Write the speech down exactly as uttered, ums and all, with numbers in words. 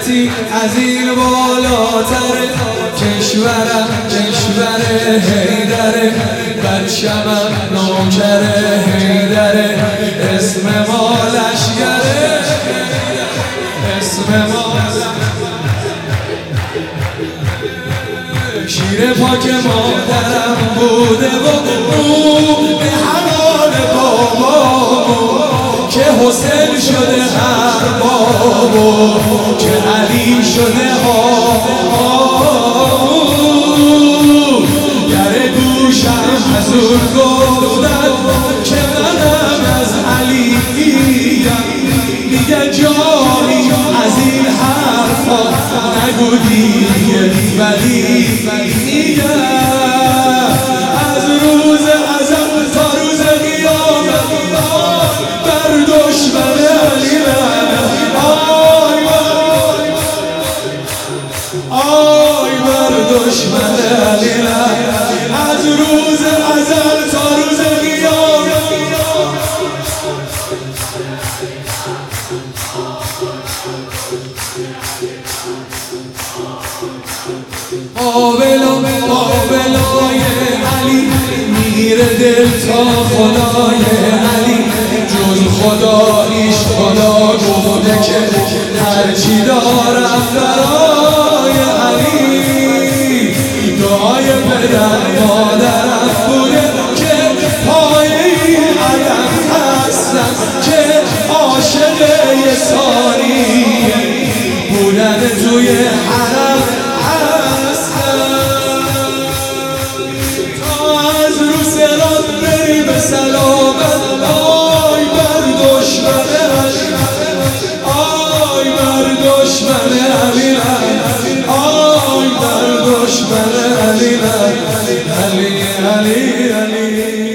غیرتی از این بالاتره، کشورم کشور حیدره، بچه‌مم نوکر حیدره، اسم ما لشکره، اسم ما شیر پاک مادرم بوده و او به حلال بابامو که حسین شده هر بابو، که علی شده آمو، گر گوشم از اون گفتن که منم از علی دیگه جایی از این حرفا نگو دیگه، ولی میگم از روز ازل تا روز قیامت بر دشمن علی لعنت، آی بر دشمن علی لعنت، از روز ازل تا روز قیامت. آبلا آبلای علی میره دل تا خدای علی، جز خداییش خدا گفته که هرچی دارم برای علی، دعای پدر مادرم بوده که پای این علم هستم، که عاشق یه ثانیه بودن توی حرم به سلامت. آی بر دشمن علی، آی بر دشمن علی، آی بر دشمن علی، علی علی علی.